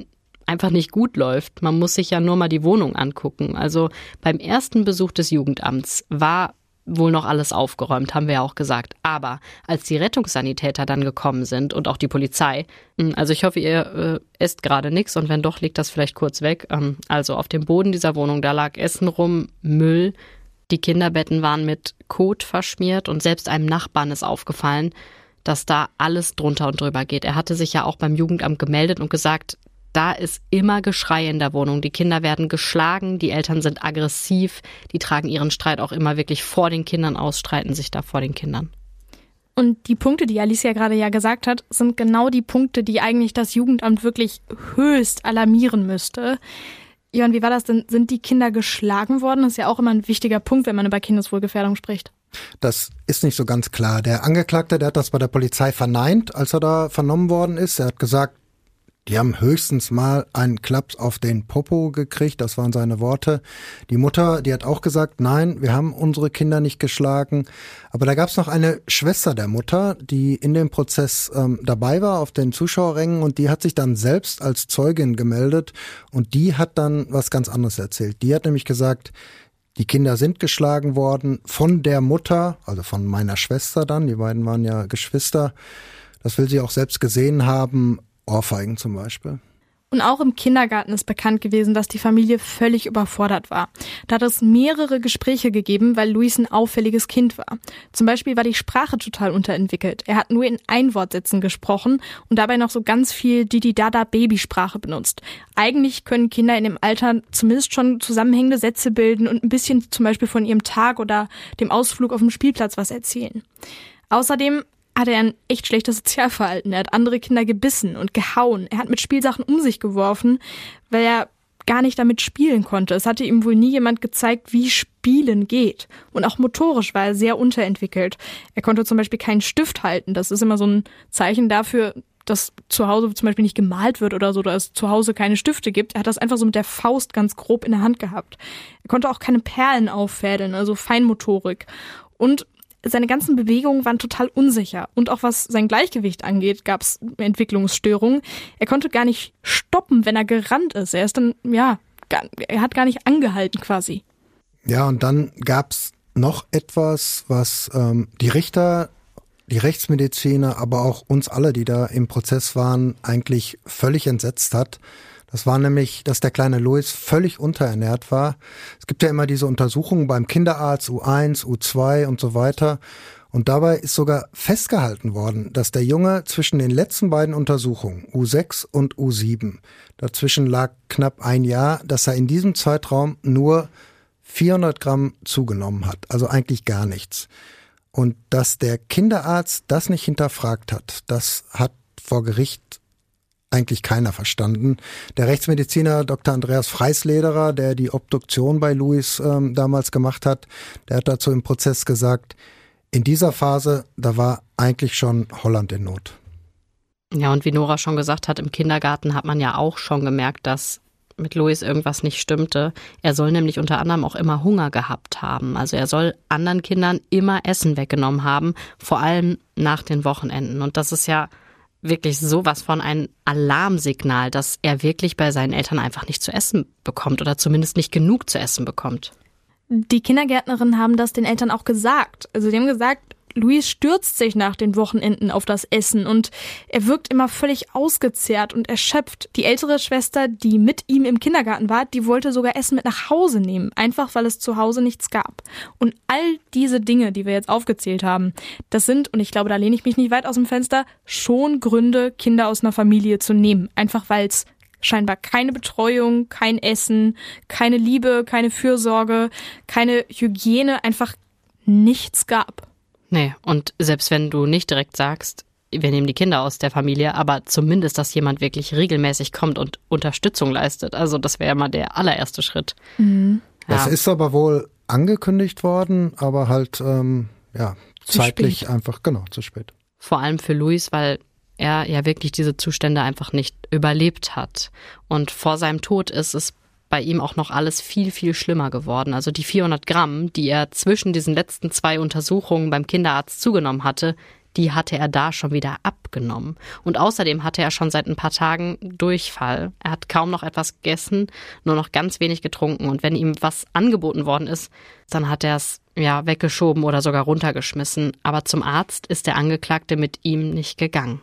einfach nicht gut läuft. Man muss sich ja nur mal die Wohnung angucken. Also beim ersten Besuch des Jugendamts war wohl noch alles aufgeräumt, haben wir ja auch gesagt. Aber als die Rettungssanitäter dann gekommen sind und auch die Polizei, also ich hoffe, ihr esst gerade nichts und wenn doch, liegt das vielleicht kurz weg. Also auf dem Boden dieser Wohnung, da lag Essen rum, Müll, die Kinderbetten waren mit Kot verschmiert und selbst einem Nachbarn ist aufgefallen, dass da alles drunter und drüber geht. Er hatte sich ja auch beim Jugendamt gemeldet und gesagt, da ist immer Geschrei in der Wohnung. Die Kinder werden geschlagen, die Eltern sind aggressiv, die tragen ihren Streit auch immer wirklich vor den Kindern aus, streiten sich da vor den Kindern. Und die Punkte, die Alicia gerade ja gesagt hat, sind genau die Punkte, die eigentlich das Jugendamt wirklich höchst alarmieren müsste. Jörn, wie war das denn? Sind die Kinder geschlagen worden? Das ist ja auch immer ein wichtiger Punkt, wenn man über Kindeswohlgefährdung spricht. Das ist nicht so ganz klar. Der Angeklagte, der hat das bei der Polizei verneint, als er da vernommen worden ist. Er hat gesagt, die haben höchstens mal einen Klaps auf den Popo gekriegt, das waren seine Worte. Die Mutter, die hat auch gesagt, nein, wir haben unsere Kinder nicht geschlagen. Aber da gab es noch eine Schwester der Mutter, die in dem Prozess dabei war auf den Zuschauerrängen und die hat sich dann selbst als Zeugin gemeldet und die hat dann was ganz anderes erzählt. Die hat nämlich gesagt, die Kinder sind geschlagen worden von der Mutter, also von meiner Schwester dann, die beiden waren ja Geschwister. Das will sie auch selbst gesehen haben, Ohrfeigen zum Beispiel. Und auch im Kindergarten ist bekannt gewesen, dass die Familie völlig überfordert war. Da hat es mehrere Gespräche gegeben, weil Luis ein auffälliges Kind war. Zum Beispiel war die Sprache total unterentwickelt. Er hat nur in Einwortsätzen gesprochen und dabei noch so ganz viel Didi-Dada-Babysprache benutzt. Eigentlich können Kinder in dem Alter zumindest schon zusammenhängende Sätze bilden und ein bisschen zum Beispiel von ihrem Tag oder dem Ausflug auf dem Spielplatz was erzählen. Außerdem hatte er ein echt schlechtes Sozialverhalten. Er hat andere Kinder gebissen und gehauen. Er hat mit Spielsachen um sich geworfen, weil er gar nicht damit spielen konnte. Es hatte ihm wohl nie jemand gezeigt, wie Spielen geht. Und auch motorisch war er sehr unterentwickelt. Er konnte zum Beispiel keinen Stift halten. Das ist immer so ein Zeichen dafür, dass zu Hause zum Beispiel nicht gemalt wird oder so, oder es zu Hause keine Stifte gibt. Er hat das einfach so mit der Faust ganz grob in der Hand gehabt. Er konnte auch keine Perlen auffädeln, also Feinmotorik. Und seine ganzen Bewegungen waren total unsicher. Und auch was sein Gleichgewicht angeht, gab es Entwicklungsstörungen. Er konnte gar nicht stoppen, wenn er gerannt ist. Er ist dann, er hat gar nicht angehalten quasi. Ja, und dann gab's noch etwas, was die Richter, die Rechtsmediziner, aber auch uns alle, die da im Prozess waren, eigentlich völlig entsetzt hat. Das war nämlich, dass der kleine Luis völlig unterernährt war. Es gibt ja immer diese Untersuchungen beim Kinderarzt, U1, U2 und so weiter. Und dabei ist sogar festgehalten worden, dass der Junge zwischen den letzten beiden Untersuchungen, U6 und U7, dazwischen lag knapp ein Jahr, dass er in diesem Zeitraum nur 400 Gramm zugenommen hat. Also eigentlich gar nichts. Und dass der Kinderarzt das nicht hinterfragt hat, das hat vor Gericht eigentlich keiner verstanden. Der Rechtsmediziner Dr. Andreas Freislederer, der die Obduktion bei Luis damals gemacht hat, der hat dazu im Prozess gesagt, in dieser Phase, da war eigentlich schon Holland in Not. Ja, und wie Nora schon gesagt hat, im Kindergarten hat man ja auch schon gemerkt, dass mit Luis irgendwas nicht stimmte. Er soll nämlich unter anderem auch immer Hunger gehabt haben. Also er soll anderen Kindern immer Essen weggenommen haben, vor allem nach den Wochenenden. Und das ist ja wirklich sowas von ein Alarmsignal, dass er wirklich bei seinen Eltern einfach nicht zu essen bekommt oder zumindest nicht genug zu essen bekommt. Die Kindergärtnerinnen haben das den Eltern auch gesagt. Also die haben gesagt, Luis stürzt sich nach den Wochenenden auf das Essen und er wirkt immer völlig ausgezehrt und erschöpft. Die ältere Schwester, die mit ihm im Kindergarten war, die wollte sogar Essen mit nach Hause nehmen, einfach weil es zu Hause nichts gab. Und all diese Dinge, die wir jetzt aufgezählt haben, das sind, und ich glaube, da lehne ich mich nicht weit aus dem Fenster, schon Gründe, Kinder aus einer Familie zu nehmen. Einfach weil es scheinbar keine Betreuung, kein Essen, keine Liebe, keine Fürsorge, keine Hygiene, einfach nichts gab. Nee, und selbst wenn du nicht direkt sagst, wir nehmen die Kinder aus der Familie, aber zumindest, dass jemand wirklich regelmäßig kommt und Unterstützung leistet. Also das wäre ja mal der allererste Schritt. Mhm. Das ist aber wohl angekündigt worden, aber halt zeitlich einfach, genau, zu spät. Vor allem für Luis, weil er ja wirklich diese Zustände einfach nicht überlebt hat. Und vor seinem Tod ist es bei ihm auch noch alles viel, viel schlimmer geworden. Also die 400 Gramm, die er zwischen diesen letzten 2 Untersuchungen beim Kinderarzt zugenommen hatte, die hatte er da schon wieder abgenommen. Und außerdem hatte er schon seit ein paar Tagen Durchfall. Er hat kaum noch etwas gegessen, nur noch ganz wenig getrunken. Und wenn ihm was angeboten worden ist, dann hat er es weggeschoben oder sogar runtergeschmissen. Aber zum Arzt ist der Angeklagte mit ihm nicht gegangen.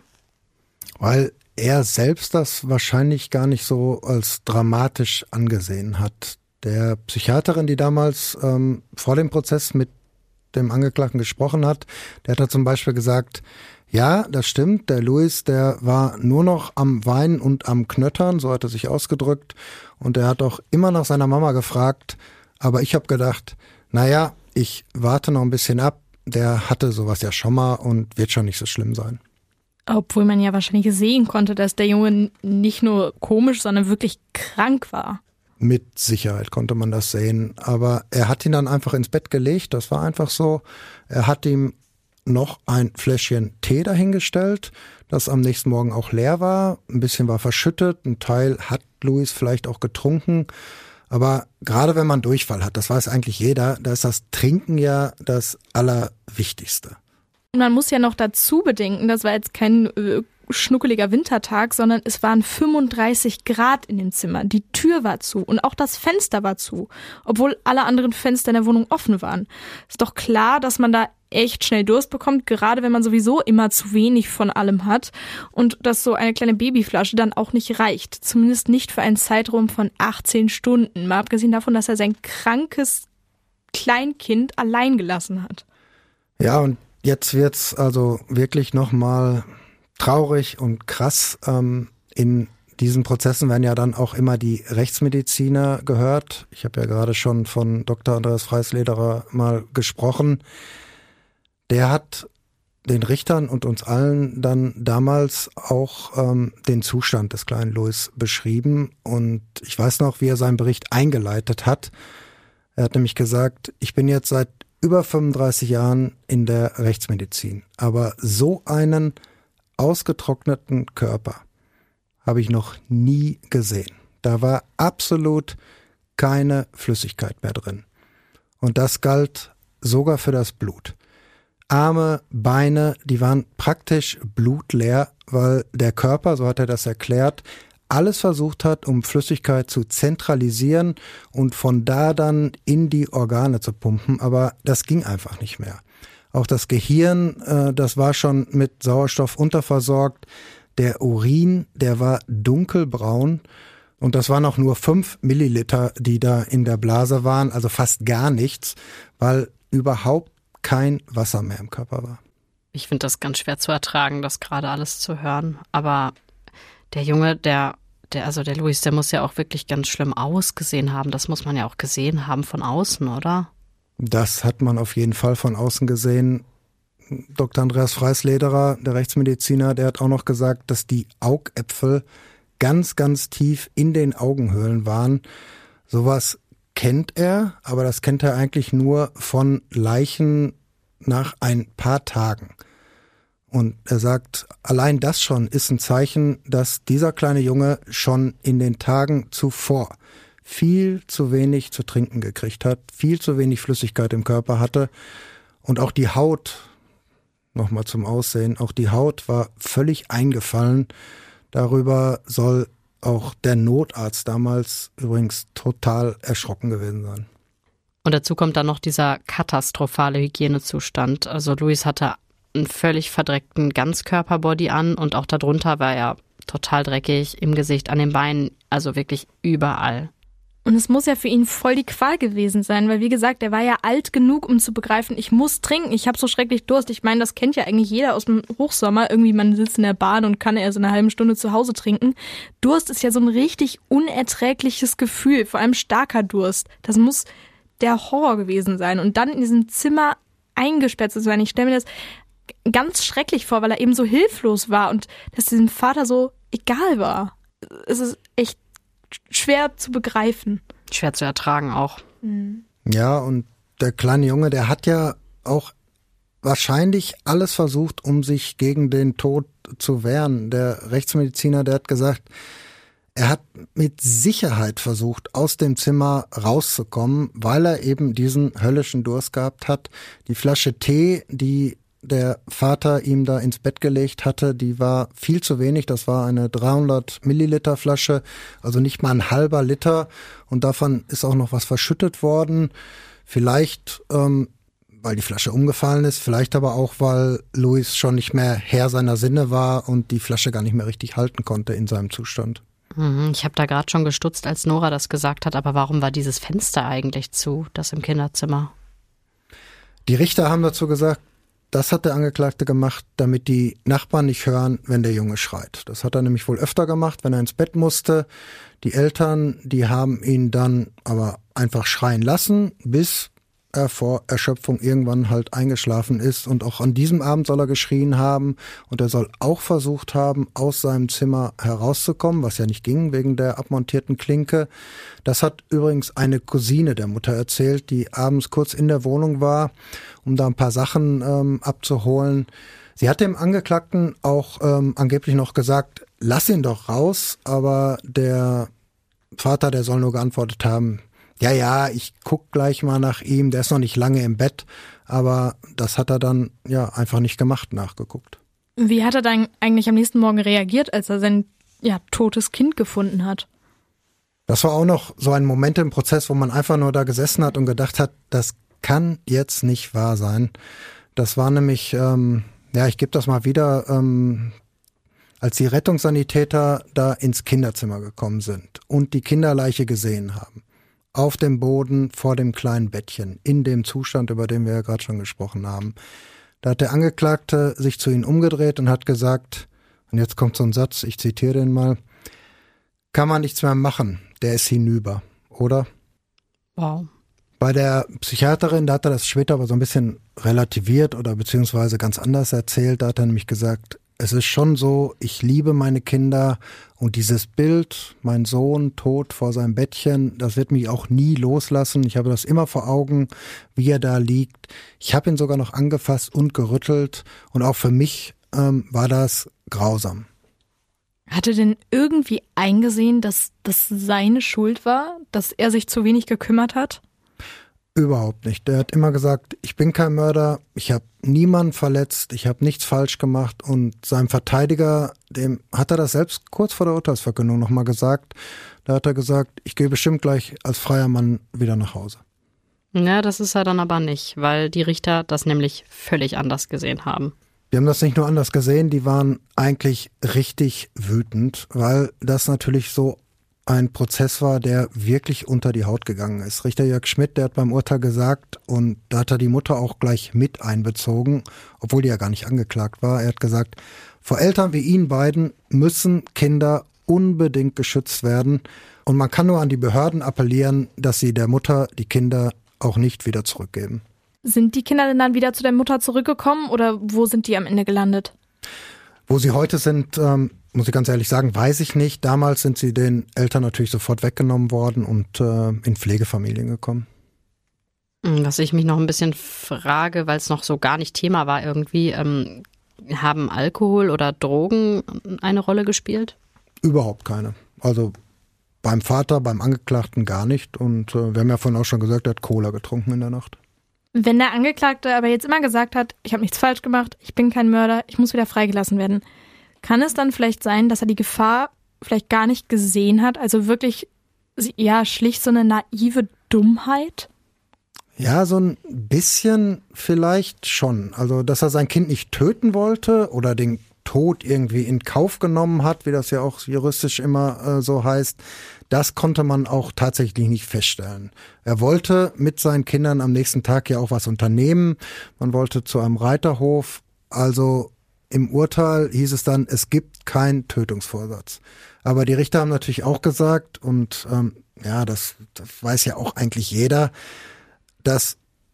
Weil er selbst das wahrscheinlich gar nicht so als dramatisch angesehen hat. Der Psychiaterin, die damals vor dem Prozess mit dem Angeklagten gesprochen hat, der hat da zum Beispiel gesagt, ja, das stimmt, der Louis, der war nur noch am Weinen und am Knöttern, so hat er sich ausgedrückt, und er hat auch immer nach seiner Mama gefragt, aber ich habe gedacht, naja, ich warte noch ein bisschen ab, der hatte sowas ja schon mal und wird schon nicht so schlimm sein. Obwohl man ja wahrscheinlich sehen konnte, dass der Junge nicht nur komisch, sondern wirklich krank war. Mit Sicherheit konnte man das sehen, aber er hat ihn dann einfach ins Bett gelegt, das war einfach so. Er hat ihm noch ein Fläschchen Tee dahingestellt, das am nächsten Morgen auch leer war. Ein bisschen war verschüttet, ein Teil hat Louis vielleicht auch getrunken. Aber gerade wenn man Durchfall hat, das weiß eigentlich jeder, da ist das Trinken ja das Allerwichtigste. Und man muss ja noch dazu bedenken, das war jetzt kein schnuckeliger Wintertag, sondern es waren 35 Grad in dem Zimmer. Die Tür war zu und auch das Fenster war zu, obwohl alle anderen Fenster in der Wohnung offen waren. Ist doch klar, dass man da echt schnell Durst bekommt, gerade wenn man sowieso immer zu wenig von allem hat und dass so eine kleine Babyflasche dann auch nicht reicht. Zumindest nicht für einen Zeitraum von 18 Stunden. Mal abgesehen davon, dass er sein krankes Kleinkind allein gelassen hat. Ja, und jetzt wird's also wirklich nochmal traurig und krass. In diesen Prozessen werden ja dann auch immer die Rechtsmediziner gehört. Ich habe ja gerade schon von Dr. Andreas Freislederer mal gesprochen. Der hat den Richtern und uns allen dann damals auch den Zustand des kleinen Louis beschrieben. Und ich weiß noch, wie er seinen Bericht eingeleitet hat. Er hat nämlich gesagt, ich bin jetzt seit über 35 Jahren in der Rechtsmedizin. Aber so einen ausgetrockneten Körper habe ich noch nie gesehen. Da war absolut keine Flüssigkeit mehr drin. Und das galt sogar für das Blut. Arme, Beine, die waren praktisch blutleer, weil der Körper, so hat er das erklärt, alles versucht hat, um Flüssigkeit zu zentralisieren und von da dann in die Organe zu pumpen, aber das ging einfach nicht mehr. Auch das Gehirn, das war schon mit Sauerstoff unterversorgt. Der Urin, der war dunkelbraun und das waren auch nur 5 Milliliter, die da in der Blase waren, also fast gar nichts, weil überhaupt kein Wasser mehr im Körper war. Ich finde das ganz schwer zu ertragen, das gerade alles zu hören. Aber der Junge, der Louis, der muss ja auch wirklich ganz schlimm ausgesehen haben. Das muss man ja auch gesehen haben von außen, oder? Das hat man auf jeden Fall von außen gesehen. Dr. Andreas Freislederer, der Rechtsmediziner, der hat auch noch gesagt, dass die Augäpfel ganz, ganz tief in den Augenhöhlen waren. Sowas kennt er, aber das kennt er eigentlich nur von Leichen nach ein paar Tagen. Und er sagt, allein das schon ist ein Zeichen, dass dieser kleine Junge schon in den Tagen zuvor viel zu wenig zu trinken gekriegt hat, viel zu wenig Flüssigkeit im Körper hatte und auch die Haut, nochmal zum Aussehen, auch die Haut war völlig eingefallen. Darüber soll auch der Notarzt damals übrigens total erschrocken gewesen sein. Und dazu kommt dann noch dieser katastrophale Hygienezustand. Also Louis hatte einen völlig verdreckten Ganzkörperbody an und auch darunter war er total dreckig, im Gesicht, an den Beinen, also wirklich überall. Und es muss ja für ihn voll die Qual gewesen sein, weil wie gesagt, er war ja alt genug, um zu begreifen, ich muss trinken, ich habe so schrecklich Durst. Ich meine, das kennt ja eigentlich jeder aus dem Hochsommer. Irgendwie man sitzt in der Bahn und kann erst in einer halben Stunde zu Hause trinken. Durst ist ja so ein richtig unerträgliches Gefühl, vor allem starker Durst. Das muss der Horror gewesen sein. Und dann in diesem Zimmer eingesperrt zu sein. Ich stelle mir das ganz schrecklich vor, weil er eben so hilflos war und dass diesem Vater so egal war. Es ist echt schwer zu begreifen. Schwer zu ertragen auch. Mhm. Ja, und der kleine Junge, der hat ja auch wahrscheinlich alles versucht, um sich gegen den Tod zu wehren. Der Rechtsmediziner, der hat gesagt, er hat mit Sicherheit versucht, aus dem Zimmer rauszukommen, weil er eben diesen höllischen Durst gehabt hat. Die Flasche Tee, die der Vater ihm da ins Bett gelegt hatte, die war viel zu wenig. Das war eine 300 Milliliter Flasche, also nicht mal ein halber Liter. Und davon ist auch noch was verschüttet worden. Vielleicht, weil die Flasche umgefallen ist, vielleicht aber auch, weil Louis schon nicht mehr Herr seiner Sinne war und die Flasche gar nicht mehr richtig halten konnte in seinem Zustand. Ich habe da gerade schon gestutzt, als Nora das gesagt hat, aber warum war dieses Fenster eigentlich zu, das im Kinderzimmer? Die Richter haben dazu gesagt, das hat der Angeklagte gemacht, damit die Nachbarn nicht hören, wenn der Junge schreit. Das hat er nämlich wohl öfter gemacht, wenn er ins Bett musste. Die Eltern, die haben ihn dann aber einfach schreien lassen, bis er vor Erschöpfung irgendwann halt eingeschlafen ist. Und auch an diesem Abend soll er geschrien haben. Und er soll auch versucht haben, aus seinem Zimmer herauszukommen, was ja nicht ging wegen der abmontierten Klinke. Das hat übrigens eine Cousine der Mutter erzählt, die abends kurz in der Wohnung war, um da ein paar Sachen abzuholen. Sie hat dem Angeklagten auch angeblich noch gesagt, lass ihn doch raus. Aber der Vater, der soll nur geantwortet haben, ja, ich guck gleich mal nach ihm, der ist noch nicht lange im Bett, aber das hat er dann ja einfach nicht gemacht, nachgeguckt. Wie hat er dann eigentlich am nächsten Morgen reagiert, als er sein totes Kind gefunden hat? Das war auch noch so ein Moment im Prozess, wo man einfach nur da gesessen hat und gedacht hat, das kann jetzt nicht wahr sein. Das war nämlich, ich gebe das mal wieder, als die Rettungssanitäter da ins Kinderzimmer gekommen sind und die Kinderleiche gesehen haben. Auf dem Boden vor dem kleinen Bettchen, in dem Zustand, über den wir ja gerade schon gesprochen haben. Da hat der Angeklagte sich zu ihnen umgedreht und hat gesagt, und jetzt kommt so ein Satz, ich zitiere den mal, kann man nichts mehr machen, der ist hinüber, oder? Wow. Bei der Psychiaterin, da hat er das später aber so ein bisschen relativiert oder beziehungsweise ganz anders erzählt, da hat er nämlich gesagt, es ist schon so, ich liebe meine Kinder und dieses Bild, mein Sohn tot vor seinem Bettchen, das wird mich auch nie loslassen. Ich habe das immer vor Augen, wie er da liegt. Ich habe ihn sogar noch angefasst und gerüttelt und auch für mich war das grausam. Hat er denn irgendwie eingesehen, dass das seine Schuld war, dass er sich zu wenig gekümmert hat? Überhaupt nicht. Der hat immer gesagt, ich bin kein Mörder, ich habe niemanden verletzt, ich habe nichts falsch gemacht und seinem Verteidiger, dem hat er das selbst kurz vor der Urteilsverkündung nochmal gesagt. Da hat er gesagt, ich gehe bestimmt gleich als freier Mann wieder nach Hause. Ja, das ist er dann aber nicht, weil die Richter das nämlich völlig anders gesehen haben. Die haben das nicht nur anders gesehen, die waren eigentlich richtig wütend, weil das natürlich so ein Prozess war, der wirklich unter die Haut gegangen ist. Richter Jörg Schmidt, der hat beim Urteil gesagt, und da hat er die Mutter auch gleich mit einbezogen, obwohl die ja gar nicht angeklagt war. Er hat gesagt, vor Eltern wie Ihnen beiden müssen Kinder unbedingt geschützt werden. Und man kann nur an die Behörden appellieren, dass sie der Mutter die Kinder auch nicht wieder zurückgeben. Sind die Kinder denn dann wieder zu der Mutter zurückgekommen oder wo sind die am Ende gelandet? Wo sie heute sind, muss ich ganz ehrlich sagen, weiß ich nicht. Damals sind sie den Eltern natürlich sofort weggenommen worden und in Pflegefamilien gekommen. Was ich mich noch ein bisschen frage, weil es noch so gar nicht Thema war irgendwie, haben Alkohol oder Drogen eine Rolle gespielt? Überhaupt keine. Also beim Vater, beim Angeklagten gar nicht. Und wir haben ja vorhin auch schon gesagt, er hat Cola getrunken in der Nacht. Wenn der Angeklagte aber jetzt immer gesagt hat, ich habe nichts falsch gemacht, ich bin kein Mörder, ich muss wieder freigelassen werden, kann es dann vielleicht sein, dass er die Gefahr vielleicht gar nicht gesehen hat? Also wirklich, schlicht so eine naive Dummheit? Ja, so ein bisschen vielleicht schon. Also, dass er sein Kind nicht töten wollte oder den Tod irgendwie in Kauf genommen hat, wie das ja auch juristisch immer so heißt, das konnte man auch tatsächlich nicht feststellen. Er wollte mit seinen Kindern am nächsten Tag ja auch was unternehmen. Man wollte zu einem Reiterhof. Also im Urteil hieß es dann, es gibt keinen Tötungsvorsatz. Aber die Richter haben natürlich auch gesagt, und das weiß ja auch eigentlich jeder, dass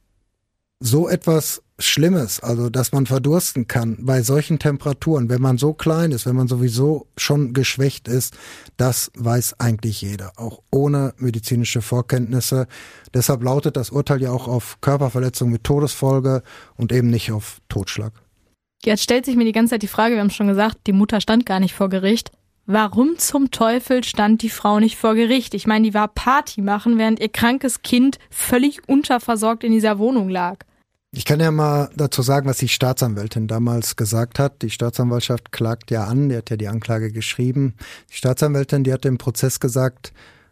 so etwas Schlimmes, also dass man verdursten kann bei solchen Temperaturen, wenn man so klein ist, wenn man sowieso schon geschwächt ist, das weiß eigentlich jeder, auch ohne medizinische Vorkenntnisse. Deshalb lautet das Urteil ja auch auf Körperverletzung mit Todesfolge und eben nicht auf Totschlag. Jetzt stellt sich mir die ganze Zeit die Frage, wir haben schon gesagt, die Mutter stand gar nicht vor Gericht. Warum zum Teufel stand die Frau nicht vor Gericht? Ich meine, die war Party machen, während ihr krankes Kind völlig unterversorgt in dieser Wohnung lag. Ich kann ja mal dazu sagen, was die Staatsanwältin damals gesagt hat. Die Staatsanwaltschaft klagt ja an, die hat ja die Anklage geschrieben. Die Staatsanwältin, die hat im Prozess gesagt,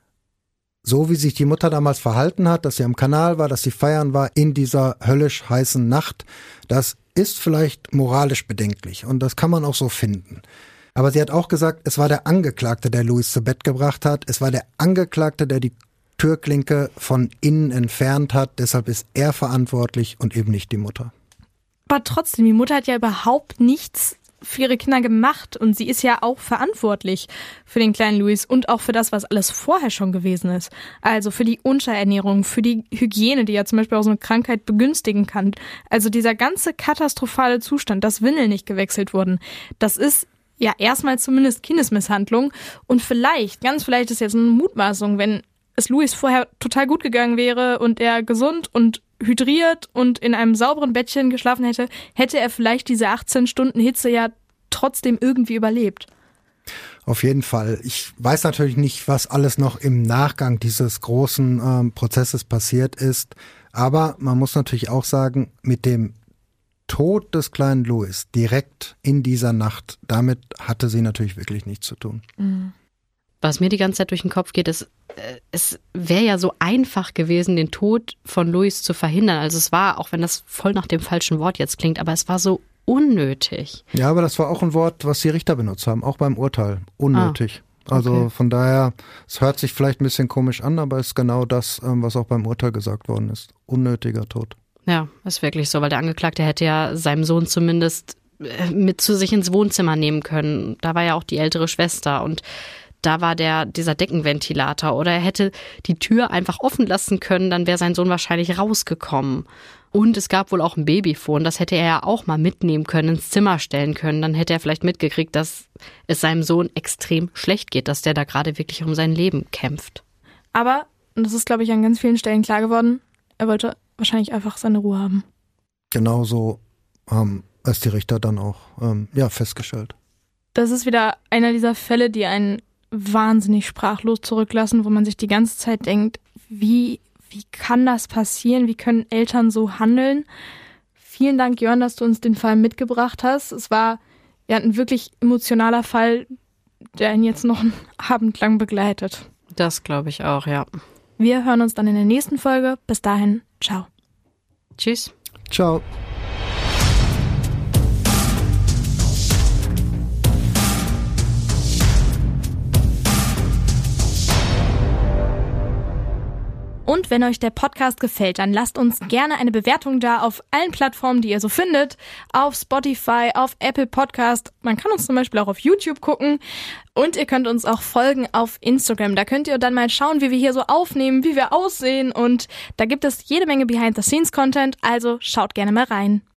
so wie sich die Mutter damals verhalten hat, dass sie am Kanal war, dass sie feiern war in dieser höllisch heißen Nacht, das ist vielleicht moralisch bedenklich und das kann man auch so finden. Aber sie hat auch gesagt, es war der Angeklagte, der Louis zu Bett gebracht hat. Es war der Angeklagte, der die Türklinke von innen entfernt hat. Deshalb ist er verantwortlich und eben nicht die Mutter. Aber trotzdem, die Mutter hat ja überhaupt nichts für ihre Kinder gemacht und sie ist ja auch verantwortlich für den kleinen Louis und auch für das, was alles vorher schon gewesen ist. Also für die Unterernährung, für die Hygiene, die ja zum Beispiel auch so eine Krankheit begünstigen kann. Also dieser ganze katastrophale Zustand, dass Windeln nicht gewechselt wurden, das ist ja erstmal zumindest Kindesmisshandlung und vielleicht, ganz vielleicht ist jetzt eine Mutmaßung, wenn es Louis vorher total gut gegangen wäre und er gesund und hydriert und in einem sauberen Bettchen geschlafen hätte, hätte er vielleicht diese 18 Stunden Hitze ja trotzdem irgendwie überlebt. Auf jeden Fall. Ich weiß natürlich nicht, was alles noch im Nachgang dieses großen Prozesses passiert ist, aber man muss natürlich auch sagen, mit dem Tod des kleinen Louis direkt in dieser Nacht, damit hatte sie natürlich wirklich nichts zu tun. Was mir die ganze Zeit durch den Kopf geht, ist, es wäre ja so einfach gewesen, den Tod von Louis zu verhindern. Also es war, auch wenn das voll nach dem falschen Wort jetzt klingt, aber es war so unnötig. Ja, aber das war auch ein Wort, was die Richter benutzt haben, auch beim Urteil. Unnötig. Also von daher, es hört sich vielleicht ein bisschen komisch an, aber es ist genau das, was auch beim Urteil gesagt worden ist. Unnötiger Tod. Ja, ist wirklich so, weil der Angeklagte hätte ja seinem Sohn zumindest mit zu sich ins Wohnzimmer nehmen können. Da war ja auch die ältere Schwester und da war dieser Deckenventilator oder er hätte die Tür einfach offen lassen können, dann wäre sein Sohn wahrscheinlich rausgekommen. Und es gab wohl auch ein Babyphone, das hätte er ja auch mal mitnehmen können, ins Zimmer stellen können. Dann hätte er vielleicht mitgekriegt, dass es seinem Sohn extrem schlecht geht, dass der da gerade wirklich um sein Leben kämpft. Aber, und das ist, glaube ich, an ganz vielen Stellen klar geworden, er wollte wahrscheinlich einfach seine Ruhe haben. Genauso haben es die Richter dann auch festgestellt. Das ist wieder einer dieser Fälle, die einen wahnsinnig sprachlos zurücklassen, wo man sich die ganze Zeit denkt, wie kann das passieren? Wie können Eltern so handeln? Vielen Dank, Jörn, dass du uns den Fall mitgebracht hast. Es war ja ein wirklich emotionaler Fall, der ihn jetzt noch einen Abend lang begleitet. Das glaube ich auch, ja. Wir hören uns dann in der nächsten Folge. Bis dahin, ciao. Tschüss. Ciao. Und wenn euch der Podcast gefällt, dann lasst uns gerne eine Bewertung da auf allen Plattformen, die ihr so findet. Auf Spotify, auf Apple Podcast. Man kann uns zum Beispiel auch auf YouTube gucken. Und ihr könnt uns auch folgen auf Instagram. Da könnt ihr dann mal schauen, wie wir hier so aufnehmen, wie wir aussehen. Und da gibt es jede Menge Behind-the-Scenes-Content. Also schaut gerne mal rein.